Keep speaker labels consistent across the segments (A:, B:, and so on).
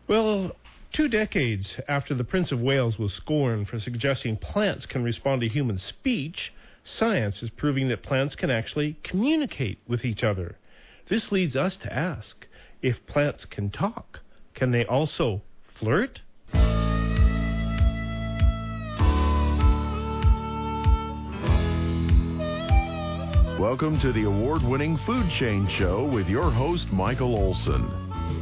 A: Well, 2 decades after the Prince of Wales was scorned for suggesting plants can respond to human speech, science is proving that plants can actually communicate with each other. This leads us to ask, if plants can talk, can they also flirt?
B: Welcome to the award-winning Food Chain Show with your host, Michael Olson.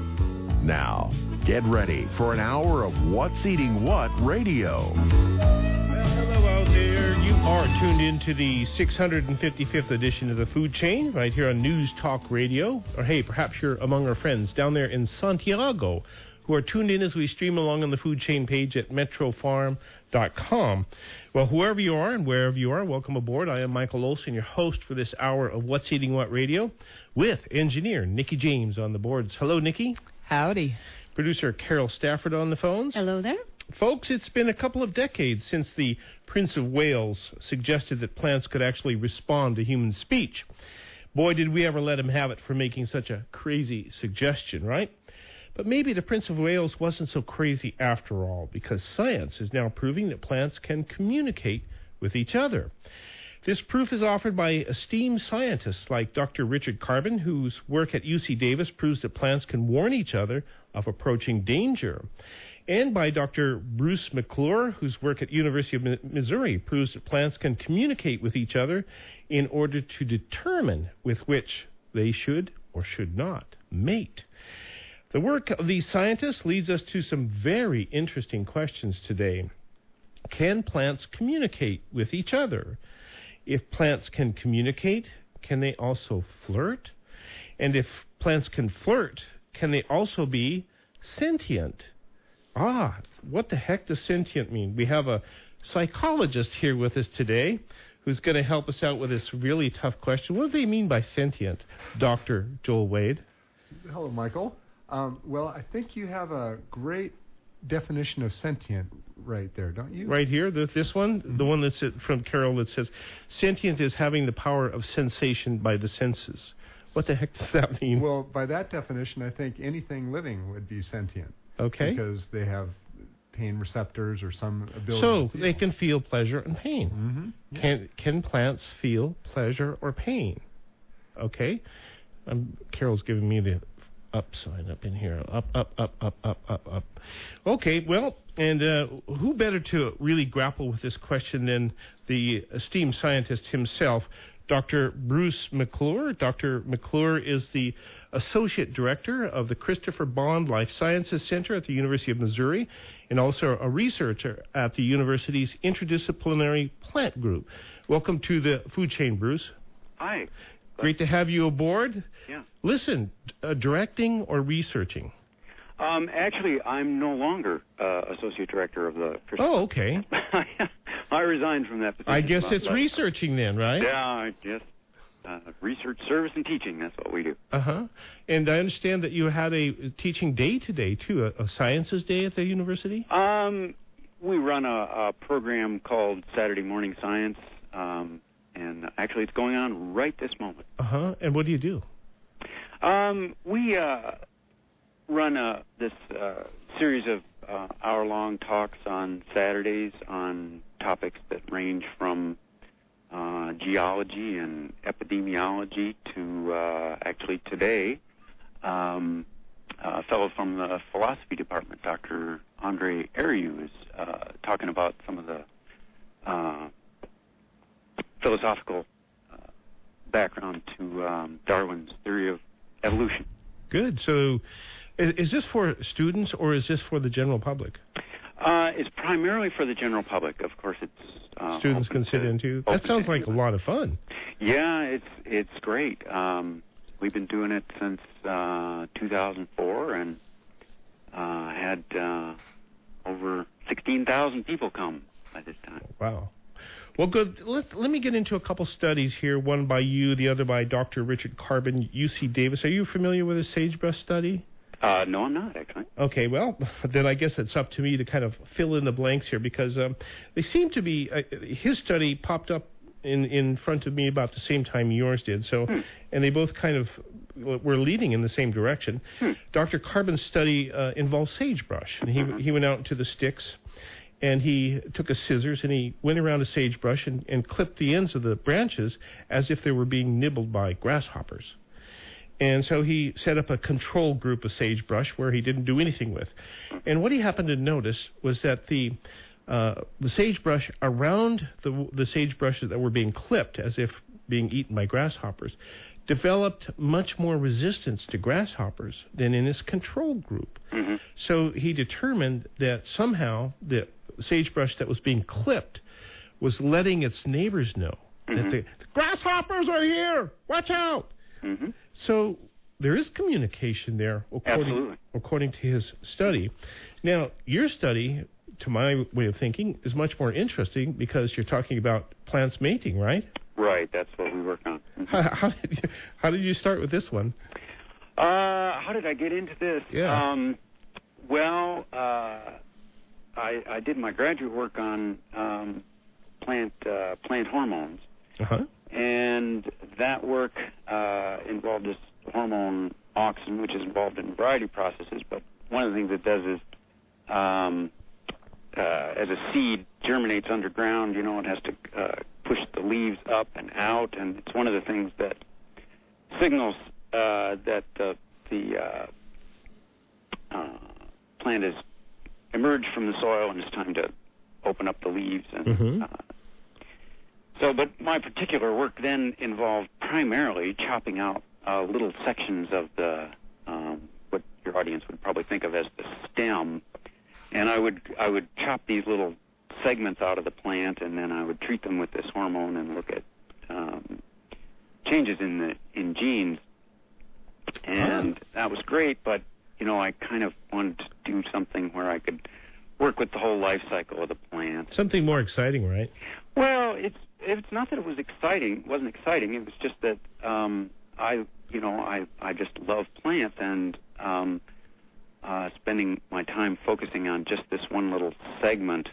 B: Now, get ready for an hour of What's Eating What radio.
A: Well, hello out there. You are tuned in to the 655th edition of the Food Chain right here on News Talk Radio. Or hey, perhaps you're among our friends down there in Santiago who are tuned in as we stream along on the Food Chain page at metrofarm.com. Well, whoever you are and wherever you are, welcome aboard. I am Michael Olson, your host for this hour of What's Eating What Radio, with engineer Nikki James on the boards. Hello, Nikki.
C: Howdy.
A: Producer Carol Stafford on the phones.
C: Hello there.
A: Folks, it's been a couple of decades since the Prince of Wales suggested that plants could actually respond to human speech. Boy, did we ever let him have it for making such a crazy suggestion, right? But maybe the Prince of Wales wasn't so crazy after all, because science is now proving that plants can communicate with each other. This proof is offered by esteemed scientists like Dr. Richard Carbon, whose work at UC Davis proves that plants can warn each other of approaching danger, and by Dr. Bruce McClure, whose work at University of Missouri proves that plants can communicate with each other in order to determine with which they should or should not mate. The work of these scientists leads us to some very interesting questions today. Can plants communicate with each other? If plants can communicate, can they also flirt? And if plants can flirt, can they also be sentient? What the heck does sentient mean? We have a psychologist here with us today who's going to help us out with this really tough question. What do they mean by sentient, Dr. Joel Wade?
D: Hello, Michael. Well, I think you have a great definition of sentient right there, don't you?
A: Right here, this one, the one that's from Carol that says, sentient is having the power of sensation by the senses. What the heck does that mean?
D: Well, by that definition, I think anything living would be sentient.
A: Okay.
D: Because they have pain receptors or some ability
A: So
D: to feel.
A: they can feel pleasure and pain.
D: Mm-hmm. Yeah.
A: Can plants feel pleasure or pain? Okay. Carol's giving me the up sign up in here. Up. Okay, well, and who better to really grapple with this question than the esteemed scientist himself, Dr. Bruce McClure. Dr. McClure is the Associate Director of the Christopher Bond Life Sciences Center at the University of Missouri and also a researcher at the university's Interdisciplinary Plant Group. Welcome to the Food Chain, Bruce.
E: Hi.
A: Great to have you aboard.
E: Yeah.
A: Listen, directing or researching?
E: Actually, I'm no longer Associate Director of the...
A: Oh, okay.
E: I resigned from that position.
A: I guess it's researching then, right?
E: Yeah, I guess. Research, service, and teaching, that's what we do.
A: Uh-huh. And I understand that you had a teaching day today, too, a sciences day at the university?
E: We run a program called Saturday Morning Science, and actually it's going on right this moment.
A: Uh-huh. And what do you do?
E: We run this series of hour-long talks on Saturdays on topics that range from geology and epidemiology to actually today, a fellow from the philosophy department, Dr. Andre Ariu, is talking about some of the philosophical background to Darwin's theory of evolution.
A: Good. So is this for students or is this for the general public?
E: It's primarily for the general public. Of course, it's
A: students can sit into. That sounds like a lot of fun.
E: Yeah, it's great. We've been doing it since 2004 and had over 16,000 people come by this time.
A: Wow. Well, good. Let me get into a couple studies here, one by you, the other by Dr. Richard Carbon, UC Davis. Are you familiar with the sagebrush study?
E: No, I'm not, actually.
A: Okay, well, then I guess it's up to me to kind of fill in the blanks here because they seem to be, his study popped up in front of me about the same time yours did. So, and they both kind of we're leading in the same direction. Dr. Carbon's study involves sagebrush, and he went out into the sticks, and he took a scissors and he went around a sagebrush and clipped the ends of the branches as if they were being nibbled by grasshoppers. And so he set up a control group of sagebrush where he didn't do anything with. And what he happened to notice was that the sagebrush around the sagebrushes that were being clipped as if being eaten by grasshoppers developed much more resistance to grasshoppers than in his control group. So he determined that somehow the sagebrush that was being clipped was letting its neighbors know that the grasshoppers are here, watch out. So there is communication there according to his study. Now, your study, to my way of thinking, is much more interesting because you're talking about plants mating, right?
E: Right, that's what we work on.
A: How did you start with this one?
E: How did I get into this?
A: Yeah.
E: I did my graduate work on plant hormones, and that work involved this hormone auxin, which is involved in a variety of processes. But one of the things it does is, as a seed germinates underground, it has to push the leaves up and out, and it's one of the things that signals that the plant has emerged from the soil and it's time to open up the leaves. And but my particular work then involved primarily chopping out little sections of the what your audience would probably think of as the stem, and I would chop these little segments out of the plant, and then I would treat them with this hormone and look at changes in genes, and that was great. But I kind of wanted to do something where I could work with the whole life cycle of the plant.
A: Something more exciting, right?
E: Well, it's not that it was exciting. It wasn't exciting. It was just that I just love plants, and spending my time focusing on just this one little segment,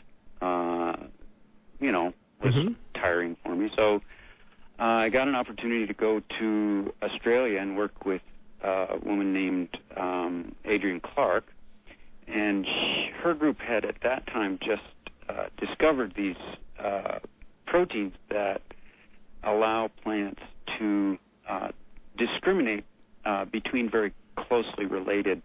E: was tiring for me. So I got an opportunity to go to Australia and work with a woman named Adrienne Clark, and her group had at that time just discovered these proteins that allow plants to discriminate between very closely related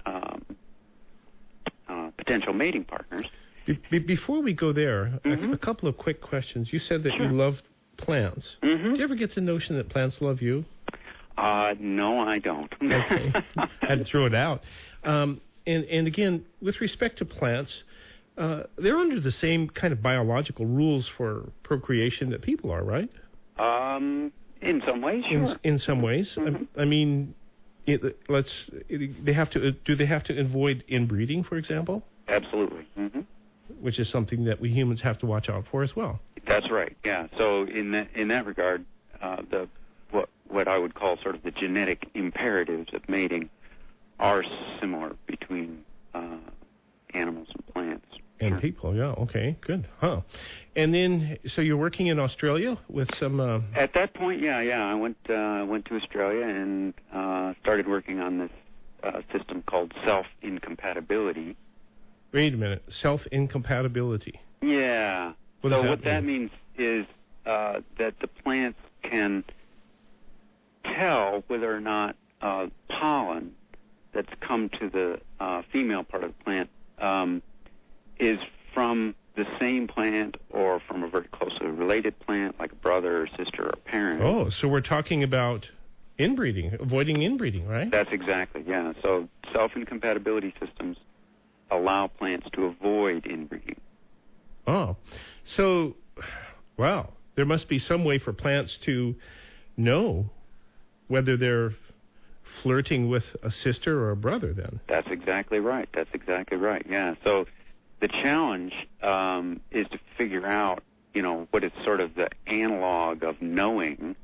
E: potential mating partners.
A: Before we go there, a couple of quick questions. You said that you love plants. Do you ever get the notion that plants love you?
E: No, I don't.
A: Okay. I had to throw it out. And again, with respect to plants, they're under the same kind of biological rules for procreation that people are, right?
E: In some ways, sure.
A: In some ways. I mean, do they have to avoid inbreeding, for example?
E: Absolutely.
A: Which is something that we humans have to watch out for as well.
E: That's right. Yeah. So in that regard, what I would call sort of the genetic imperatives of mating are similar between animals and plants.
A: And people, yeah. Okay, good. Huh. And then, so you're working in Australia with some...
E: At that point, yeah. I went to Australia and started working on this system called self-incompatibility.
A: Wait a minute. Self-incompatibility.
E: Yeah. What that means is that the plants can tell whether or not pollen that's come to the female part of the plant is from the same plant or from a very closely related plant, like a brother or sister or parent.
A: Oh, so we're talking about inbreeding, avoiding inbreeding, right?
E: That's exactly, yeah. So self-incompatibility systems allow plants to avoid inbreeding.
A: Oh, so, wow. There must be some way for plants to know whether they're flirting with a sister or a brother then.
E: That's exactly right. Yeah. So the challenge is to figure out, what is sort of the analog of knowing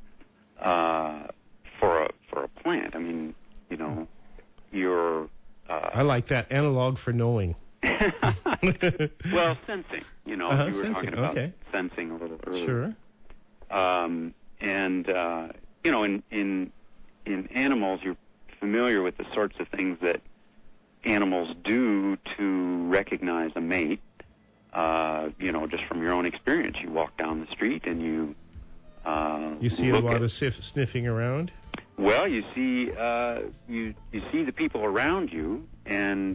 E: for a plant. I mean, you're...
A: I like that, analog for knowing.
E: Well, sensing. You were
A: sensing.
E: talking about sensing a little earlier. Sure. In in animals, you're familiar with the sorts of things that animals do to recognize a mate. Just from your own experience, you walk down the street and you
A: see a lot of sniffing around.
E: Well, you see you see the people around you, and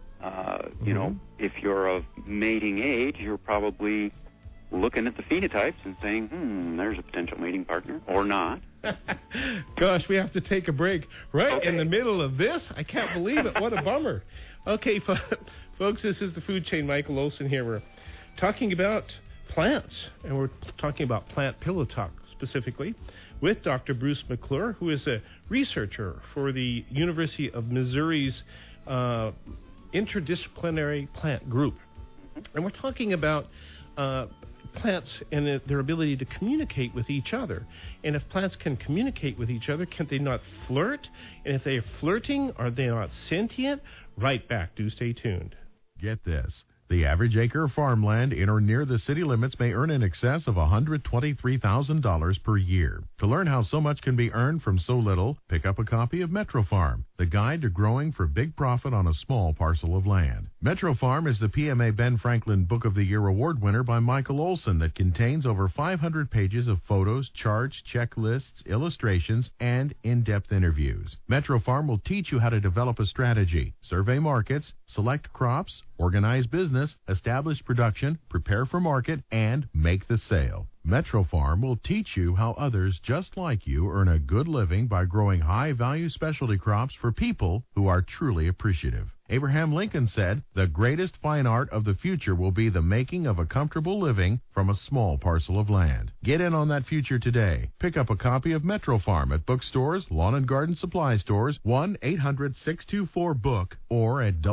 E: if you're of mating age, you're probably looking at the phenotypes and saying, there's a potential mating partner, or not.
A: Gosh, we have to take a break right in the middle of this. I can't believe it. What a bummer. Okay, folks, this is the Food Chain. Michael Olson here. We're talking about plants, and we're talking about plant pillow talk specifically with Dr. Bruce McClure, who is a researcher for the University of Missouri's interdisciplinary plant group. And we're talking about plants and their ability to communicate with each other. And if plants can communicate with each other, can they not flirt? And if they're flirting, are they not sentient? Right back. Do stay tuned.
B: Get this. The average acre of farmland in or near the city limits may earn in excess of $123,000 per year. To learn how so much can be earned from so little, pick up a copy of Metro Farm, the guide to growing for big profit on a small parcel of land. Metro Farm is the PMA Ben Franklin Book of the Year award winner by Michael Olson that contains over 500 pages of photos, charts, checklists, illustrations, and in-depth interviews. Metro Farm will teach you how to develop a strategy, survey markets, select crops, organize business, establish production, prepare for market, and make the sale. Metro Farm will teach you how others just like you earn a good living by growing high-value specialty crops for people who are truly appreciative. Abraham Lincoln said, "The greatest fine art of the future will be the making of a comfortable living from a small parcel of land." Get in on that future today. Pick up a copy of Metro Farm at bookstores, lawn and garden supply stores, 1-800-624-BOOK, or at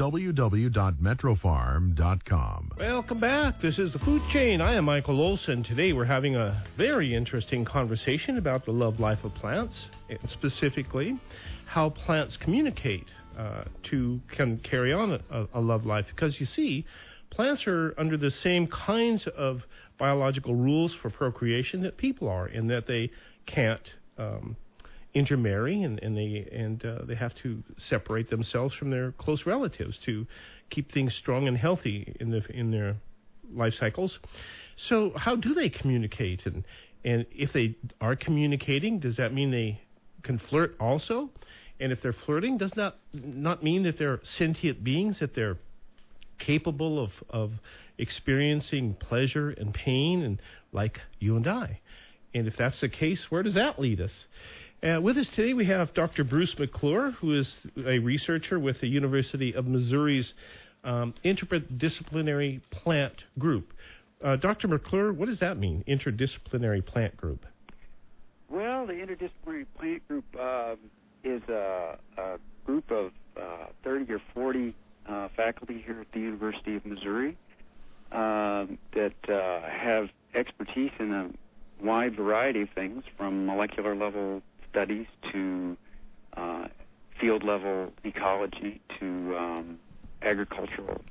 B: www.metrofarm.com.
A: Welcome back. This is the Food Chain. I am Michael Olson. Today we're having a very interesting conversation about the love life of plants, and specifically how plants communicate can carry on a love life. Because you see, plants are under the same kinds of biological rules for procreation that people are, in that they can't intermarry, and they have to separate themselves from their close relatives to keep things strong and healthy in their life cycles. So how do they communicate? And if they are communicating, does that mean they can flirt also? And if they're flirting, does not mean that they're sentient beings, that they're capable of experiencing pleasure and pain, and like you and I. And if that's the case, where does that lead us? With us today, we have Dr. Bruce McClure, who is a researcher with the University of Missouri's interdisciplinary plant group. Dr. McClure, what does that mean, interdisciplinary plant group?
E: Well, the interdisciplinary plant group is a group of 30 or 40 faculty here at the University of Missouri that have expertise in a wide variety of things, from molecular level studies to field level ecology to agricultural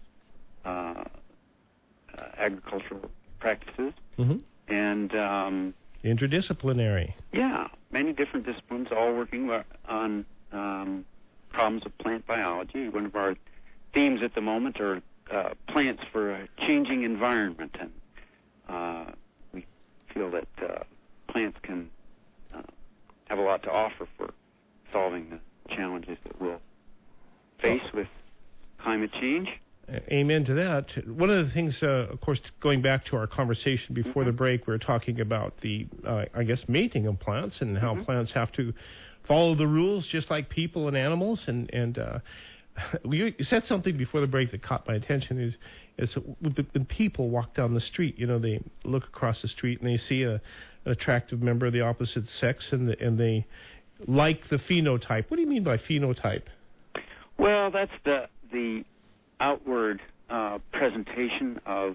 E: practices.
A: Mm-hmm.
E: And
A: interdisciplinary.
E: Yeah, many different disciplines all working on problems of plant biology. One of our themes at the moment are plants for a changing environment, and we feel that plants can have a lot to offer for solving the challenges that we'll face with climate change.
A: Amen to that. One of the things, of course, going back to our conversation before the break, we were talking about the, mating of plants, and how plants have to follow the rules just like people and animals. And you said something before the break that caught my attention, is when people walk down the street, they look across the street and they see an attractive member of the opposite sex, and they like the phenotype. What do you mean by phenotype?
E: Well, that's the outward presentation of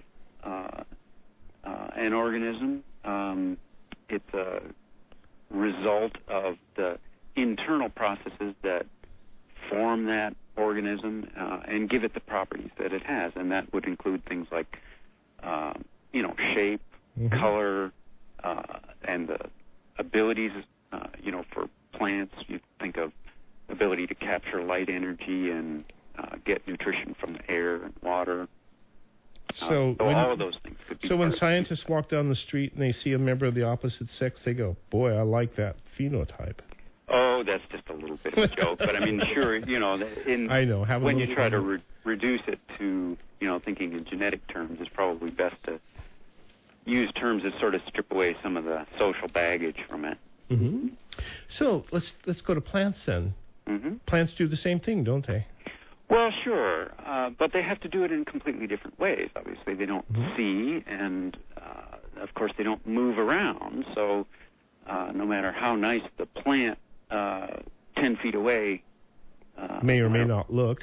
E: an organism. It's a result of the internal processes that form that organism and give it the properties that it has, and that would include things like shape, color, and the abilities for plants, you think of ability to capture light energy and get nutrition from the air and water.
A: So
E: all of those things could be.
A: So when scientists walk down the street and they see a member of the opposite sex, they go, "Boy, I like that phenotype."
E: Oh, that's just a little bit of a joke, but I mean, sure,
A: I know.
E: When you try to reduce it to, thinking in genetic terms, it's probably best to use terms that sort of strip away some of the social baggage from it.
A: Mm-hmm. So let's go to plants then.
E: Mm-hmm.
A: Plants do the same thing, don't they?
E: Well, sure, but they have to do it in completely different ways. Obviously, they don't see, and of course, they don't move around. So, no matter how nice the plant 10 feet away
A: may or may not look,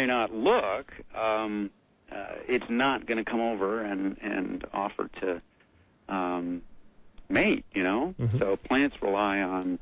E: it's not going to come over and offer to mate.
A: Mm-hmm.
E: So plants rely on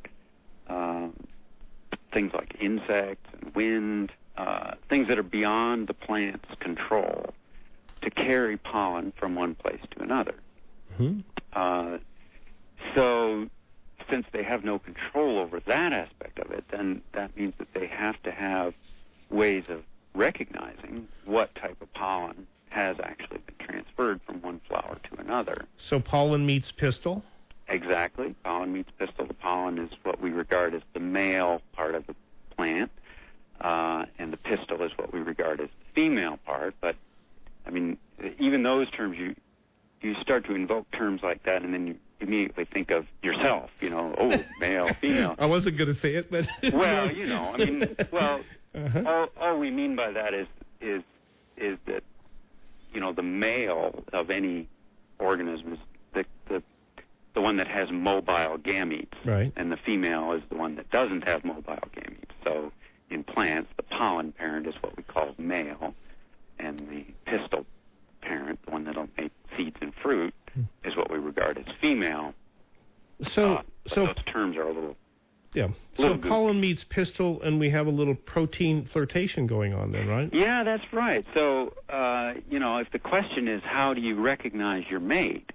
E: things like insects and wind. Things that are beyond the plant's control to carry pollen from one place to another.
A: Mm-hmm.
E: So since they have no control over that aspect of it, then that means that they have to have ways of recognizing what type of pollen has actually been transferred from one flower to another.
A: So pollen meets pistil?
E: Exactly. Pollen meets pistil. The pollen is what we regard as the male part of the plant. And the pistil is what we regard as the female part. But, I mean, even those terms, you start to invoke terms like that, and then you immediately think of yourself, male, female.
A: I wasn't going to say it, but...
E: Well, all we mean by that is that, the male of any organism is the one that has mobile gametes.
A: Right.
E: And the female is the one that doesn't have mobile gametes. So... in plants, the pollen parent is what we call male, and the pistil parent, the one that'll make seeds and fruit, is what we regard as female.
A: So
E: those terms are a little...
A: Yeah.
E: So
A: pollen meets pistil, and we have a little protein flirtation going on then, right?
E: Yeah, that's right. So, if the question is how do you recognize your mate,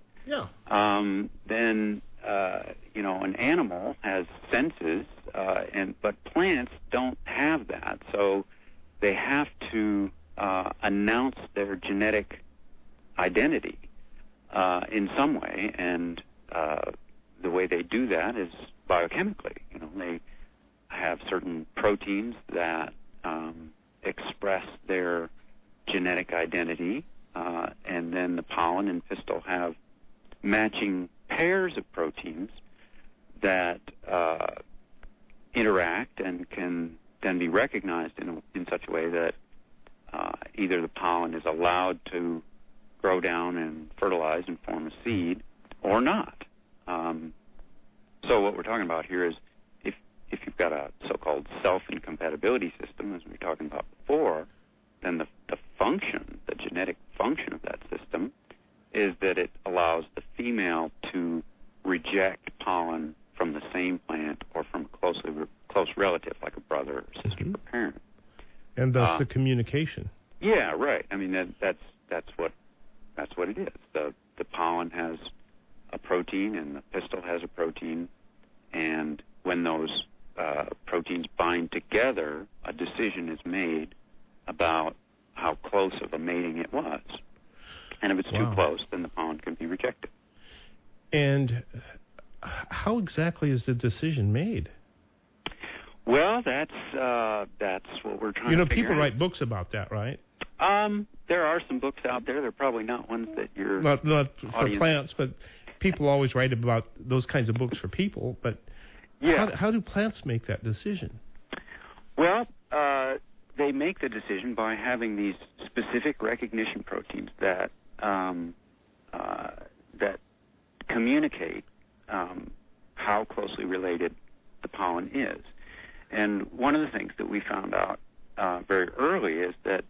E: then... an animal has senses, but plants don't have that. So they have to announce their genetic identity in some way, and the way they do that is biochemically. They have certain proteins that express their genetic identity, and then the pollen and pistil have matching pairs of proteins that interact and can then be recognized in such a way that either the pollen is allowed to grow down and fertilize and form a seed or not. So what we're talking about here is if you've got a so-called self-incompatibility system, as we were talking about before, then the function, the genetic function of that system is that it allows the female to reject pollen from the same plant or from a close relative, like a brother or sister or parent.
A: And thus the communication.
E: Yeah, right. I mean, that's what it is. The pollen has a protein and the pistil has a protein, and when those proteins bind together, a decision is made about how close of a mating it was. And if it's too close, then the pollen can be rejected.
A: And how exactly is the decision made?
E: Well, that's what we're trying to figure
A: people
E: out.
A: write books about that, right?
E: There are some books out there. They're probably not ones that you're...
A: Not for plants, but people always write about those kinds of books for people. But how do plants make that decision?
E: Well, they make the decision by having these specific recognition proteins that communicate how closely related the pollen is. And one of the things that we found out very early is that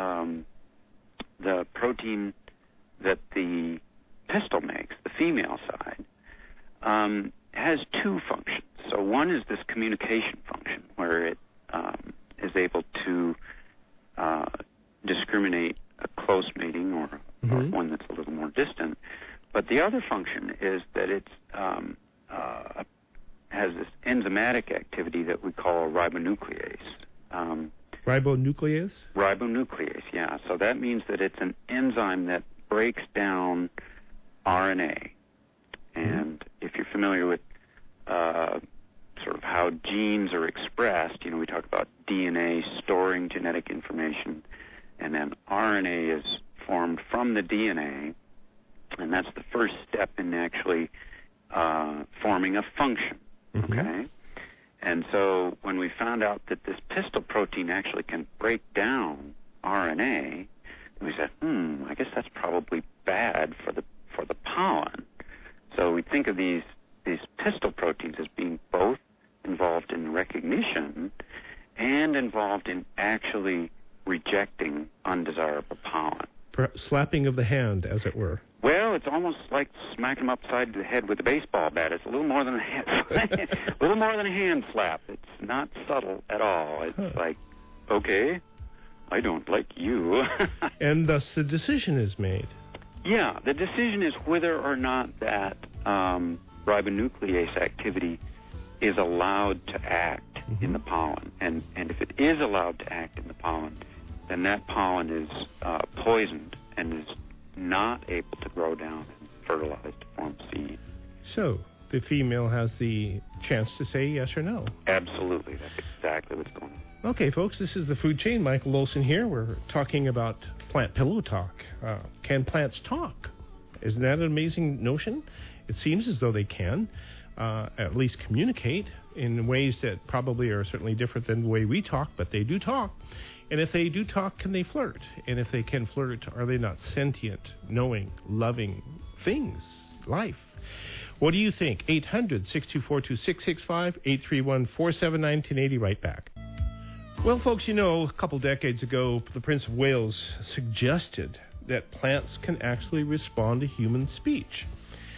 E: the protein that the pistil makes, the female side, has two functions. So one is this communication function, where it is able to discriminate a close mating or one that's a little more distant. But the other function is that it has has this enzymatic activity that we call ribonuclease.
A: Ribonuclease?
E: Ribonuclease, yeah. So that means that it's an enzyme that breaks down RNA. And if you're familiar with sort of how genes are expressed, we talk about DNA storing genetic information, and then RNA is formed from the DNA, and that's the first step in actually forming a function, okay? And so when we found out that this pistol protein actually can break down RNA, we said, I guess that's probably bad for the pollen. So we think of these pistol proteins as being both involved in recognition and involved in actually rejecting undesirable pollen.
A: Slapping of the hand, as it were.
E: Well, it's almost like smacking them upside the head with a baseball bat. It's a little more than a hand slap. It's not subtle at all. It's like, okay, I don't like you.
A: And thus the decision is made.
E: Yeah, the decision is whether or not that ribonuclease activity is allowed to act in the pollen. And if it is allowed to act in the pollen, then that pollen is poisoned and is not able to grow down and fertilize to form seed.
A: So the female has the chance to say yes or no.
E: Absolutely. That's exactly what's going on.
A: Okay, folks, this is the Food Chain. Michael Olson here. We're talking about plant pillow talk. Can plants talk? Isn't that an amazing notion? It seems as though they can at least communicate in ways that probably are certainly different than the way we talk, but they do talk. And if they do talk, can they flirt? And if they can flirt, are they not sentient, knowing, loving things, life? What do you think? 800-624-2665, 831-479-1080, right back. Well, folks, a couple decades ago, the Prince of Wales suggested that plants can actually respond to human speech.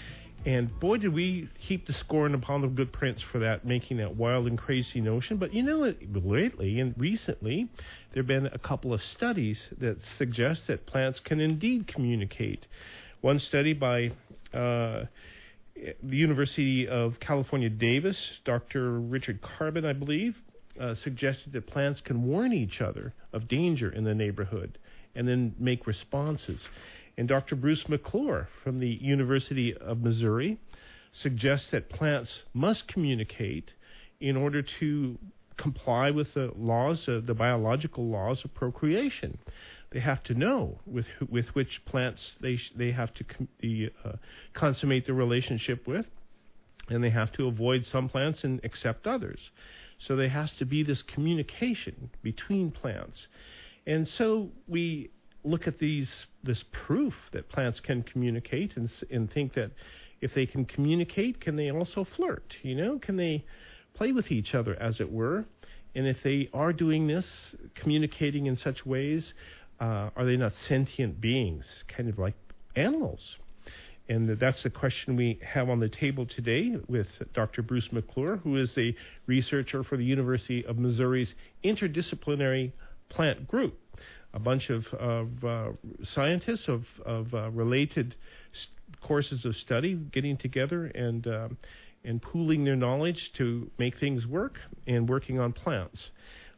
A: And boy, did we heap the scorn upon the good prince for that, making that wild and crazy notion. But lately and recently, there have been a couple of studies that suggest that plants can indeed communicate. One study by the University of California, Davis, Dr. Richard Carbon, I believe, suggested that plants can warn each other of danger in the neighborhood and then make responses. And Dr. Bruce McClure from the University of Missouri suggests that plants must communicate in order to comply with the laws, the biological laws of procreation. They have to know with which plants they have to consummate the relationship with, and they have to avoid some plants and accept others. So there has to be this communication between plants. And so we look at this proof that plants can communicate and think that if they can communicate, can they also flirt? Can they play with each other, as it were? And if they are doing this, communicating in such ways, are they not sentient beings, kind of like animals? And that's the question we have on the table today with Dr. Bruce McClure, who is a researcher for the University of Missouri's Interdisciplinary Plant Group. A bunch of scientists of related courses of study getting together and pooling their knowledge to make things work and working on plants.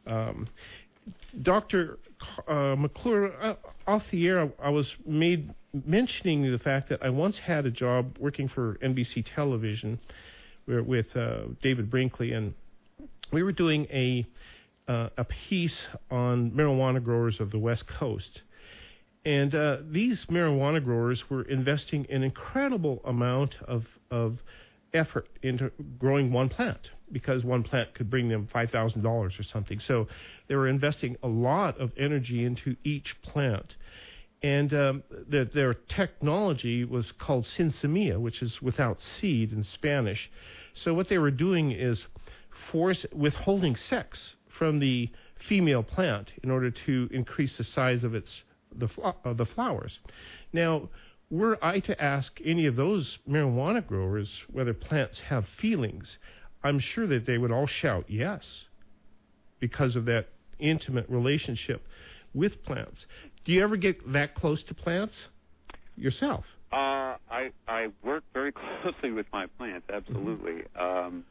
A: Dr. McClure, off the air, I was mentioning the fact that I once had a job working for NBC Television with David Brinkley, and we were doing a piece on marijuana growers of the West Coast. And these marijuana growers were investing an incredible amount of effort into growing one plant, because one plant could bring them $5,000 or something. So they were investing a lot of energy into each plant. And their technology was called Sinsemilla, which is without seed in Spanish. So what they were doing is withholding sex from the female plant in order to increase the size of the flowers. Now, were I to ask any of those marijuana growers whether plants have feelings, I'm sure that they would all shout yes, because of that intimate relationship with plants. Do you ever get that close to plants yourself?
E: I work very closely with my plants, absolutely.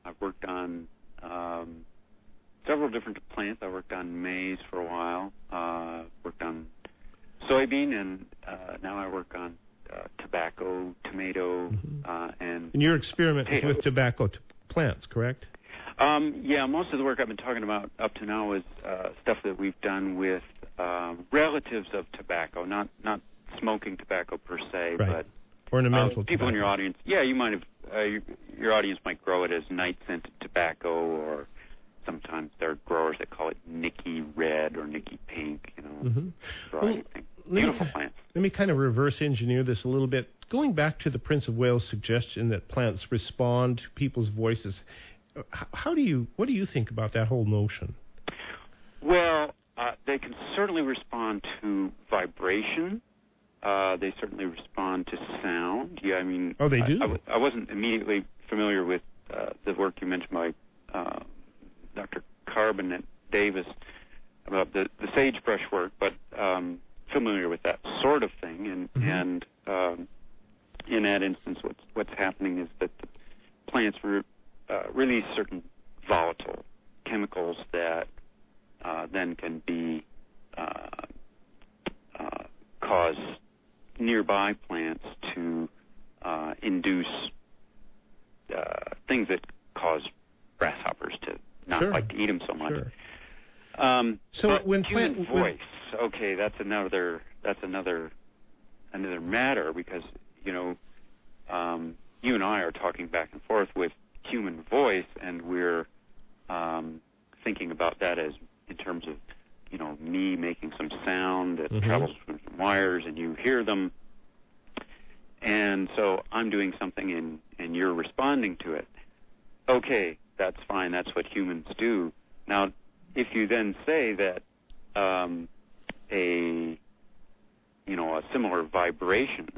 E: I've worked on several different plants. I worked on maize for a while, worked on soybean, and now I work on tobacco, tomato, and
A: your experiment is
E: potato.
A: with tobacco plants, correct?
E: Yeah, most of the work I've been talking about up to now is stuff that we've done with relatives of tobacco, not smoking tobacco per se,
A: Right.
E: but
A: Ornamental
E: people in your
A: tobacco.
E: audience. Yeah, you might have your audience might grow it as night-scented tobacco, or sometimes there are growers that call it Nicky Red or Nicky Pink. Variety of things. Beautiful plants.
A: Let me kind of reverse engineer this a little bit. Going back to the Prince of Wales suggestion that plants respond to people's voices, what do you think about that whole notion?
E: Well, they can certainly respond to vibration. They certainly respond to sound. Yeah, I mean,
A: Oh, they do?
E: I wasn't immediately familiar with the work you mentioned by Dr. Carbon Davis about the sagebrush work, but familiar with that sort of thing. And in that instance, what's happening is that the plants release certain volatile chemicals that then can be cause nearby plants to induce things that cause grasshoppers to not like to eat them so much.
A: Sure. So when
E: human voice, okay, that's another matter, because you and I are talking back and forth with human voice, and we're thinking about that as in terms of me making some sound that travels through some wires and you hear them, and so I'm doing something and you're responding to it. Okay, that's fine. That's what humans do. Now, if you then say that a similar vibration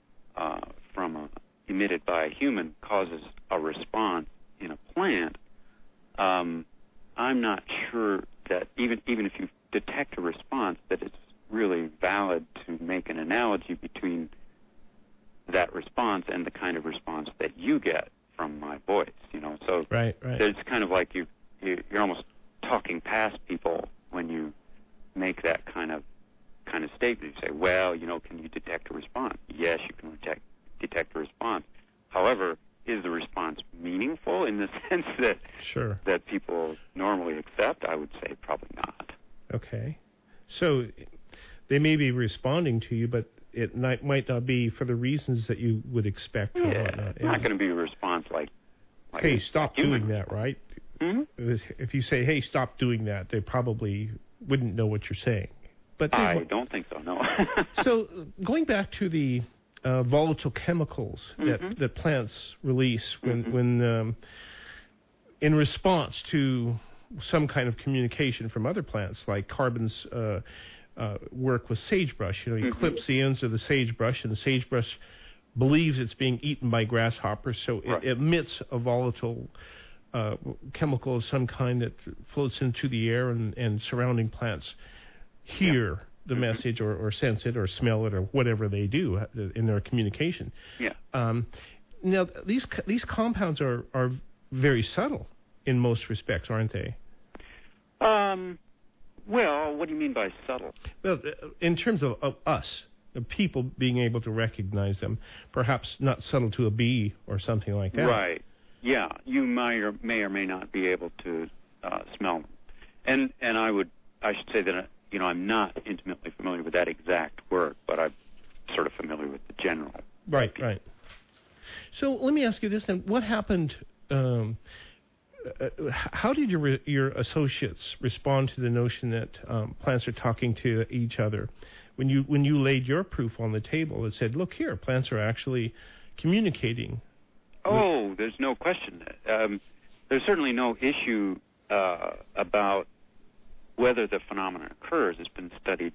E: emitted by a human causes a response in a plant, I'm not sure that even if you detect a response, that it's really valid to make an analogy between that response and the kind of response that you get from my voice. So
A: right.
E: It's kind of like you're almost talking past people when you make that kind of statement. You say, well, can you detect a response? Yes, you can detect a response. However, is the response meaningful in the sense that people normally accept? I would say probably not.
A: Okay. So they may be responding to you, but it might not be for the reasons that you would expect.
E: It's not going to be a response like
A: hey, stop doing that, right?
E: Mm-hmm.
A: If you say, hey, stop doing that, they probably wouldn't know what you're saying. But
E: I don't think so, no.
A: So going back to the volatile chemicals that plants release when in response to some kind of communication from other plants, like Carbon's work with sagebrush. He clips the ends of the sagebrush, and the sagebrush believes it's being eaten by grasshoppers, so it emits a volatile chemical of some kind that floats into the air, and surrounding plants hear the message or sense it or smell it or whatever they do in their communication.
E: Yeah.
A: Now, these compounds are very subtle in most respects, aren't they?
E: Well, what do you mean by subtle?
A: Well, in terms of us, the people being able to recognize them, perhaps not subtle to a bee or something like that.
E: Right. Yeah, you may or may not be able to smell them, and I should say that I'm not intimately familiar with that exact work, but I'm sort of familiar with the general.
A: Right. So let me ask you this then: what happened? How did your associates respond to the notion that plants are talking to each other when you laid your proof on the table that said, look here, plants are actually communicating?
E: Oh, there's no question. There's certainly no issue about whether the phenomenon occurs. It's been studied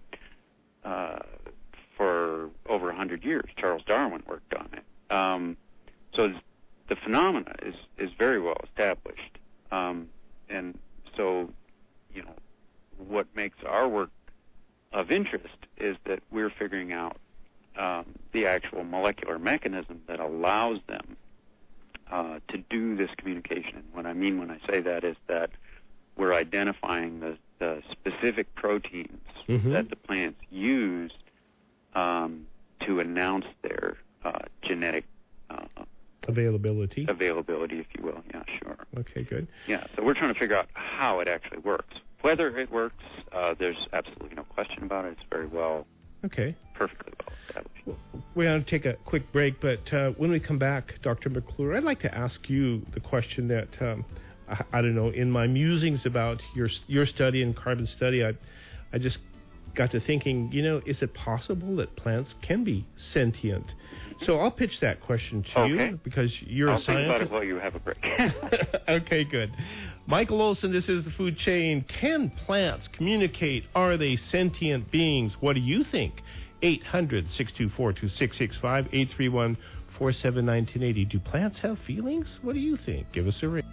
E: for over 100 years. Charles Darwin worked on it. So the phenomena is very well established. And so, what makes our work of interest is that we're figuring out the actual molecular mechanism that allows them to do this communication. And what I mean when I say that is that we're identifying the specific proteins that the plants use to announce their genetic
A: availability,
E: if you will. Yeah, sure.
A: Okay, good.
E: Yeah, so we're trying to figure out how it actually works. Whether it works, there's absolutely no question about it. It's very well, perfectly well established.
A: We're going to take a quick break, but when we come back, Dr. McClure, I'd like to ask you the question that, I don't know, in my musings about your study and carbon study, I just got to thinking, is it possible that plants can be sentient? So I'll pitch that question to you because you're a scientist.
E: I'll think about it while you have a break.
A: Okay, good. Michael Olson, this is The Food Chain. Can plants communicate? Are they sentient beings? What do you think? 800-624-2665, 831-479-1080. Do plants have feelings? What do you think? Give us a ring.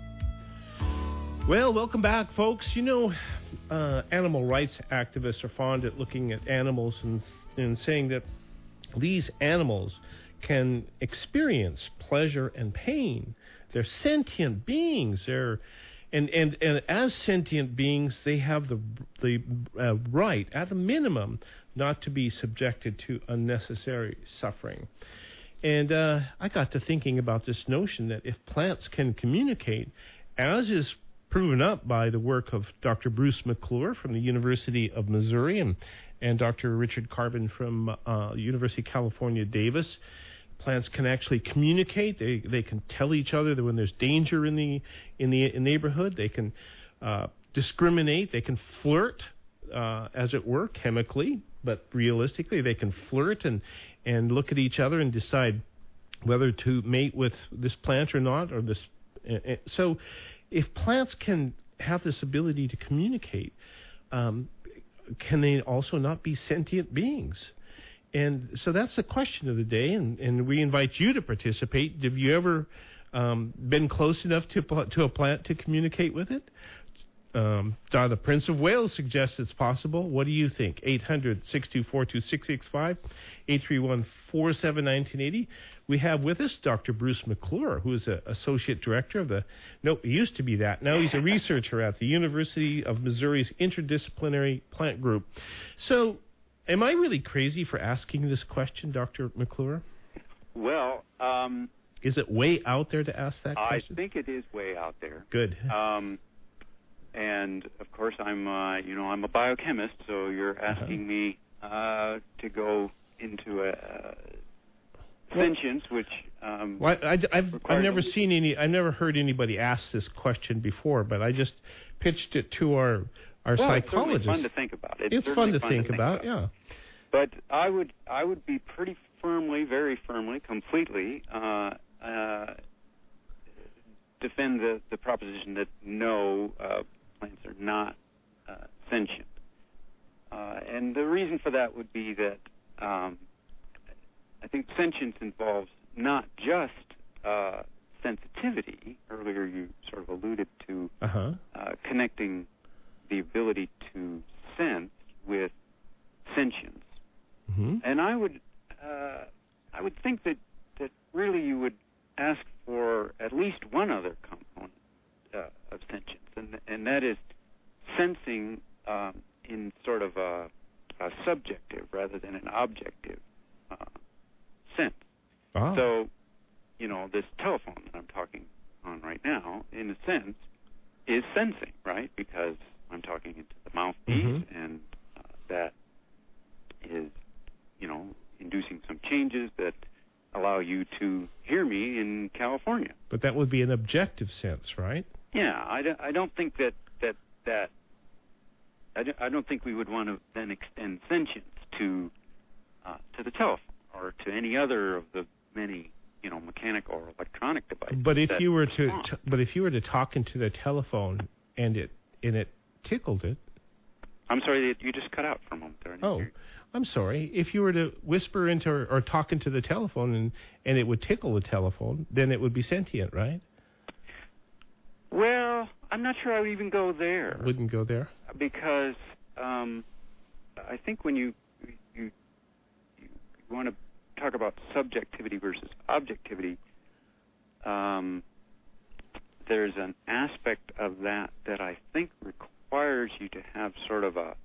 A: Well, welcome back, folks. Animal rights activists are fond at looking at animals and saying that these animals can experience pleasure and pain. They're sentient beings. And as sentient beings, they have the right, at the minimum, not to be subjected to unnecessary suffering. And I got to thinking about this notion that if plants can communicate, as is proven up by the work of Dr. Bruce McClure from the University of Missouri and Dr. Richard Carbon from University of California, Davis. Plants can actually communicate. They can tell each other that when there's danger in the neighborhood. They can discriminate. They can flirt, as it were, chemically, but realistically, they can flirt and look at each other and decide whether to mate with this plant or not, or this. So, if plants can have this ability to communicate, can they also not be sentient beings? And so that's the question of the day, and we invite you to participate. Have you ever been close enough to a plant to communicate with it? The Prince of Wales suggests it's possible. What do you think? 800-624-2665, 831-479-1080. We have with us Dr. Bruce McClure, who is an associate director of he used to be that. Now he's a researcher at the University of Missouri's Interdisciplinary Plant Group. So, am I really crazy for asking this question, Dr. McClure?
E: Well,
A: is it way out there to ask that question?
E: I think it is way out there.
A: Good.
E: And of course, I'm a biochemist, so you're asking me to go into a sentience, which
A: I've never seen any. I've never heard anybody ask this question before, but I just pitched it to our psychologist.
E: It's fun to think about.
A: It's fun to think about, yeah.
E: But I would be pretty firmly, very firmly, completely defend the proposition that no, plants are not sentient. And the reason for that would be that I think sentience involves not just sensitivity. Earlier you sort of alluded to connecting the ability to sense with sentience. Mm-hmm. And I would think that really you would ask for at least one other component of sentience, and that is sensing in sort of a subjective rather than an objective sense.
A: Ah.
E: So, this telephone that I'm talking on right now, in a sense, is sensing, right? Because I'm talking into the mouthpiece, and that is, inducing some changes that allow you to hear me in California.
A: But that would be an objective sense, right?
E: Yeah, I don't think that I don't think we would want to then extend sentience to the telephone or to any other of the many mechanical or electronic devices.
A: But if you were to talk into the telephone and it tickled it.
E: I'm sorry, you just cut out for a moment there.
A: I'm sorry. If you were to whisper into or talk into the telephone and it would tickle the telephone, then it would be sentient, right?
E: Well, I'm not sure I would even go there.
A: Wouldn't go there?
E: Because I think when you want to talk about subjectivity versus objectivity, there's an aspect of that I think requires you to have sort of a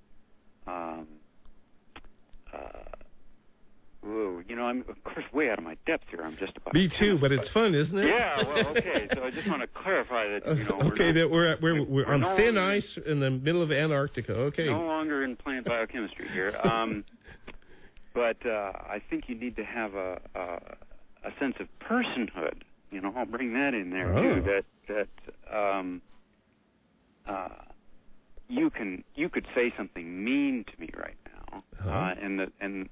E: I'm of course way out of my depth here. I'm just about.
A: Me too, but it's fun, isn't it?
E: Yeah. Well, okay. So I just want to clarify that.
A: We're on thin ice in the middle of Antarctica. Okay.
E: No longer in plant biochemistry here. But I think you need to have a sense of personhood. I'll bring that in there too. That you could say something mean to me right now, and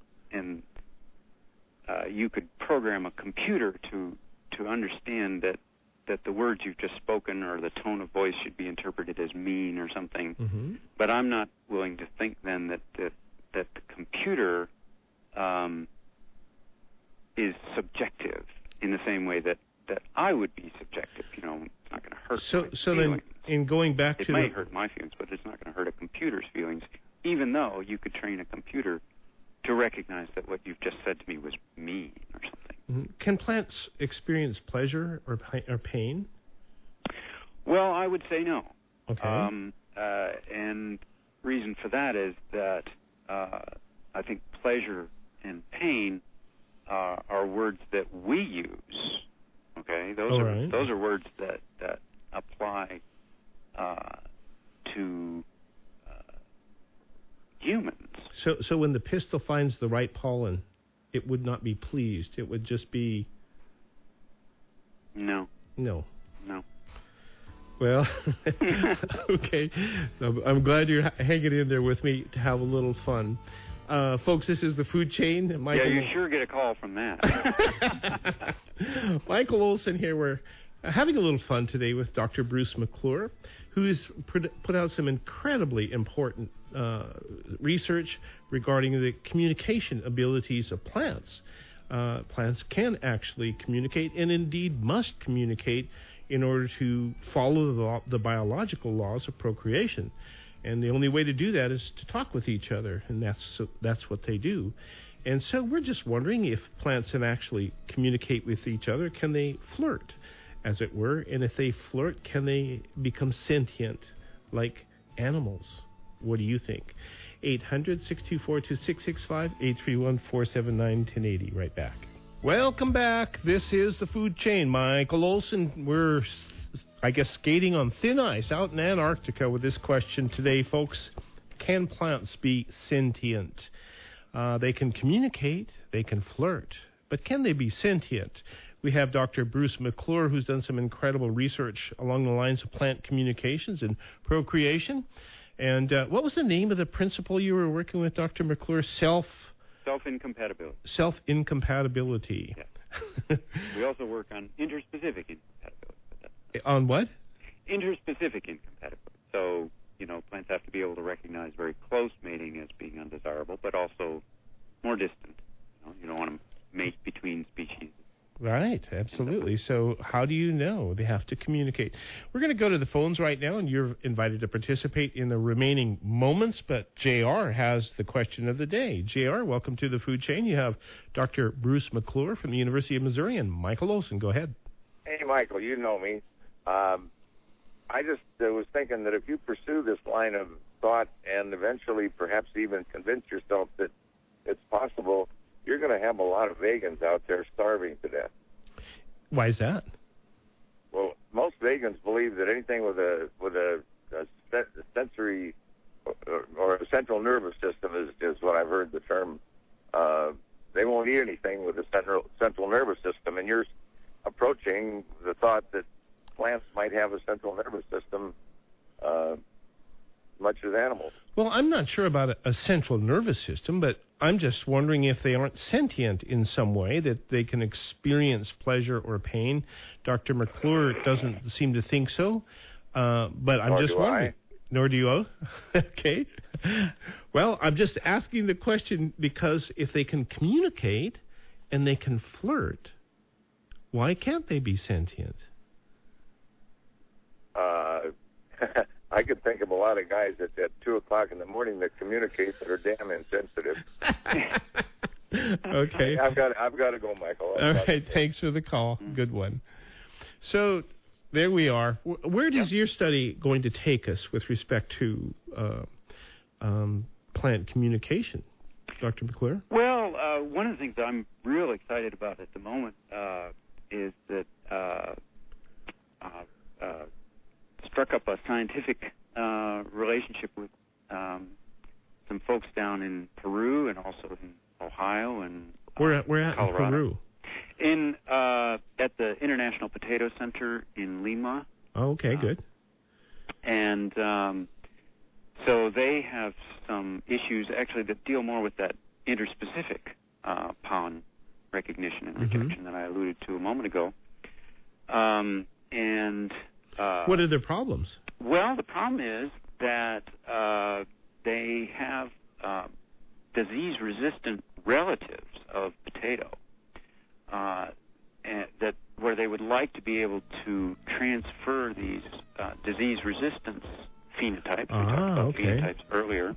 E: you could program a computer to understand that the words you've just spoken or the tone of voice should be interpreted as mean or something.
A: Mm-hmm.
E: But I'm not willing to think then that the computer is subjective in the same way that I would be subjective. It's not going to hurt.
A: So then, in going back
E: it might hurt my feelings, but it's not going to hurt a computer's feelings. Even though you could train a computer to recognize that what you've just said to me was mean or something.
A: Mm-hmm. Can plants experience pleasure or pain?
E: Well, I would say no.
A: Okay.
E: And reason for that is that I think pleasure and pain are words that we use. Okay, those are words that apply to humans.
A: So when the pistil finds the right pollen, it would not be pleased. It would just be
E: no.
A: Well, okay. I'm glad you're hanging in there with me to have a little fun. Folks, this is the Food Chain. Michael,
E: you sure get a call from that.
A: Michael Olson here. We're having a little fun today with Dr. Bruce McClure, who's put out some incredibly important research regarding the communication abilities of plants. Plants can actually communicate and indeed must communicate in order to follow the biological laws of procreation. And the only way to do that is to talk with each other, and that's what they do. And so we're just wondering if plants can actually communicate with each other. Can they flirt, as it were? And if they flirt, can they become sentient like animals? What do you think? 800-624-2665, 831-479-1080. Right back. Welcome back. This is the Food Chain. Michael Olson. We're, I guess, skating on thin ice out in Antarctica with this question today, folks. Can plants be sentient? They can communicate, they can flirt, but can they be sentient? We have Dr. Bruce McClure, who's done some incredible research along the lines of plant communications and procreation. And what was the name of the principle you were working with, Dr. McClure?
E: Self-incompatibility.
A: Self-incompatibility.
E: Yeah. We also work on interspecific incompatibility.
A: On what?
E: Interspecific incompatibility. So, plants have to be able to recognize very close mating as being undesirable, but also more distant. You don't want to mate between species.
A: Right, absolutely. So how do you know? They have to communicate. We're going to go to the phones right now, and you're invited to participate in the remaining moments, but JR has the question of the day. JR, welcome to the Food Chain. You have Dr. Bruce McClure from the University of Missouri and Michael Olson. Go ahead.
C: Hey, Michael, you know me. I just was thinking that if you pursue this line of thought and eventually perhaps even convince yourself that it's possible, you're going to have a lot of vegans out there starving to death.
A: Why is that?
C: Well, most vegans believe that anything with a sensory or a central nervous system is what I've heard the term. They won't eat anything with a central nervous system, and you're approaching the thought that plants might have a central nervous system much as animals.
A: Well, I'm not sure about a central nervous system, but I'm just wondering if they aren't sentient in some way, that they can experience pleasure or pain. Dr. McClure doesn't seem to think so, but I'm just wondering. Nor do you. Okay. Well, I'm just asking the question because if they can communicate and they can flirt, why can't they be sentient?
C: I could think of a lot of guys at 2 o'clock in the morning that communicate that are damn insensitive.
A: Okay.
C: I've got to go, Michael.
A: All right. Thanks for the call. Good one. So There we are. Where is your study going to take us with respect to plant communication, Dr. McClure?
E: Well, one of the things that I'm real excited about at the moment is that struck up a scientific relationship with some folks down in Peru and also in Ohio and
A: We're at
E: Colorado.
A: in Peru.
E: At the International Potato Center in Lima.
A: Oh, okay, good.
E: And so they have some issues actually that deal more with that interspecific pollen recognition and rejection that I alluded to a moment ago.
A: What are their problems?
E: Well, the problem is that they have disease-resistant relatives of potato, and that where they would like to be able to transfer these disease resistance phenotypes. We talked about phenotypes earlier.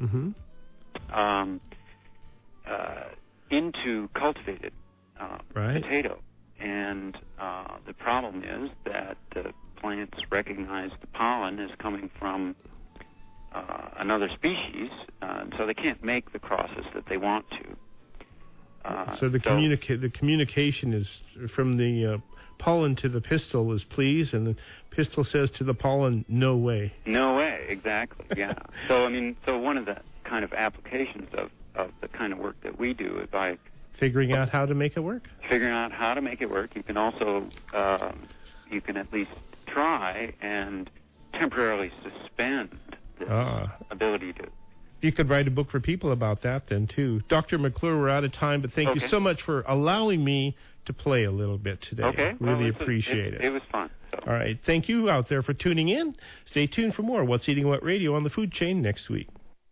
E: Into cultivated potato, and the problem is that the plants recognize the pollen as coming from another species, so they can't make the crosses that they want to.
A: So the communication is from the pollen to the pistil is please, and the pistil says to the pollen, no way.
E: No way, exactly, yeah. So one of the kind of applications of the kind of work that we do is by
A: figuring out how to make it work.
E: Figuring out how to make it work. You can also, you can at least try and temporarily suspend this ability to.
A: You could write a book for people about that then, too. Dr. McClure, we're out of time, but thank you so much for allowing me to play a little bit today.
E: Okay.
A: Really appreciate it.
E: It was fun. So.
A: All right. Thank you out there for tuning in. Stay tuned for more What's Eating What Radio on the Food Chain next week.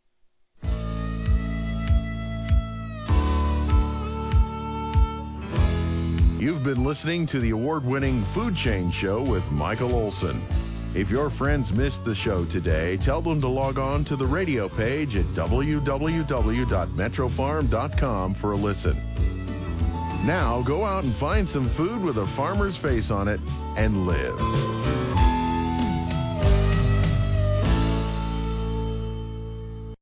B: You've been listening to the award-winning Food Chain Show with Michael Olson. If your friends missed the show today, tell them to log on to the radio page at www.metrofarm.com for a listen. Now, go out and find some food with a farmer's face on it and live.